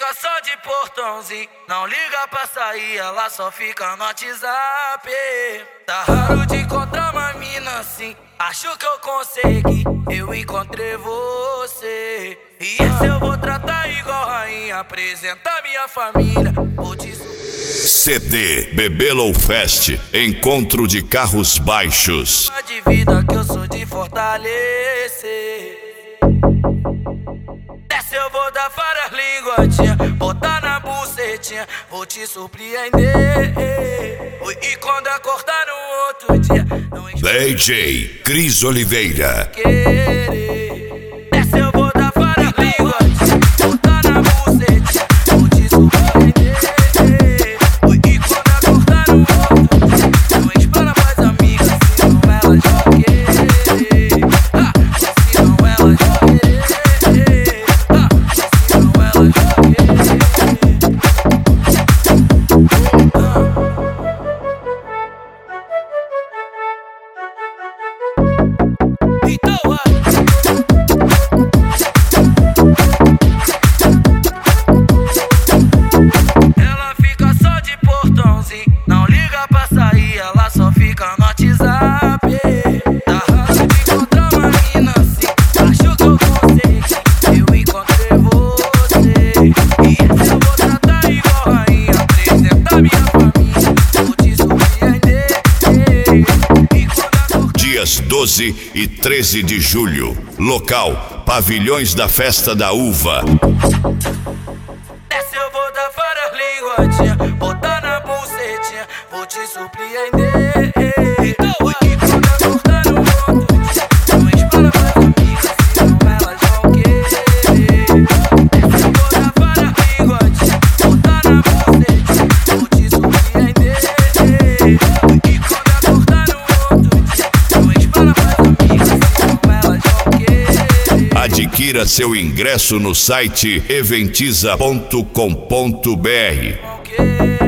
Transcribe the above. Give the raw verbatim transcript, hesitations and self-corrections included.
fica só de portãozinho, não liga pra sair, ela só fica no WhatsApp. Tá raro de encontrar uma mina assim, acho que eu consegui, eu encontrei você. E esse eu vou tratar igual rainha, apresentar minha família, vou te... C D Bebelo Fest, encontro de carros baixos. De vida que eu sou de fortalecer. Desce eu vou dar várias linguadinhas, botar na bucetinha, vou te surpreender. E quando acordar no outro dia, não D J Cris Oliveira. Querer. Desce eu vou dar várias linguadinhas, botar na bucetinha, vou te surpreender. E quando acordar no outro dia, não espera mais amigas, senão elas vão querer. Ah, senão elas vão querer. Ela fica só de portãozinho, não liga pra sair, ela só fica no WhatsApp. Tá raro de encontrar uma mina assim, acho que eu consegui, eu encontrei você. E esse eu vou tratar igual rainha, apresentar minha família, vou te surpreender. E quando Dias doze e treze de julho. Local: Pavilhões da Festa da Uva. Desce eu vou dar várias linguadinhas, botar na bucetinha, vou te surpreender. Então, e quando acordar no outro dia, não espera mais amigas, senão elas vão querer. Desce eu vou dar várias linguadinhas, botar na bucetinha, vou te surpreender. E quando acordar no outro dia, não espera mais amigas, senão elas vão querer. Adquira seu ingresso no site eventiza ponto com ponto br.